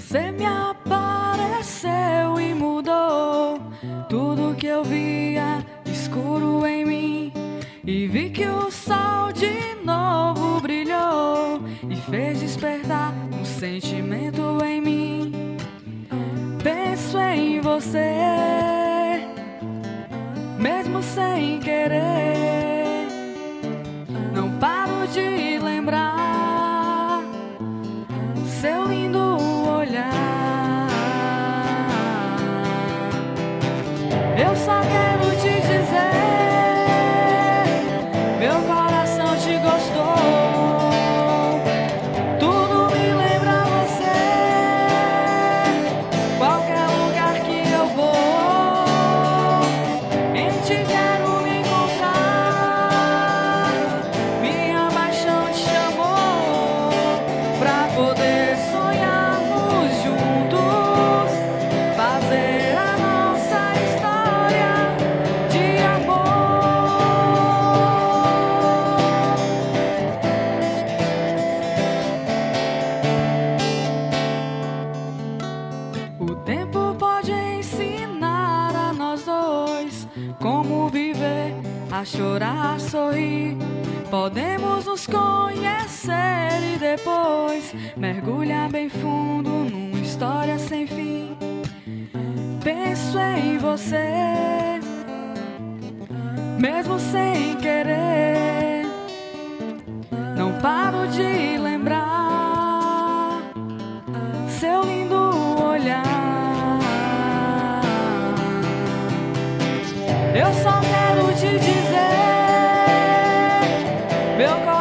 Você me apareceu e mudou tudo que eu via escuro em mim, e vi que o sol de novo brilhou e fez despertar um sentimento em mim. Penso em você, mesmo sem querer. Não paro de lembrar seu lindo olhar. Eu só quero te dizer, meu coração te gostou. Tudo me lembra você, qualquer lugar que eu vou. Em ti quero me encontrar, minha paixão te chamou pra poder sonharmos juntos, fazer a nossa história de amor. O tempo pode ensinar a nós dois como viver, a chorar, a sorrir. Podemos nos conhecer e depois mergulhar bem fundo numa história sem fim. Penso em você, mesmo sem querer. Não paro de lembrar seu lindo olhar. Eu só quero te dizer, meu coração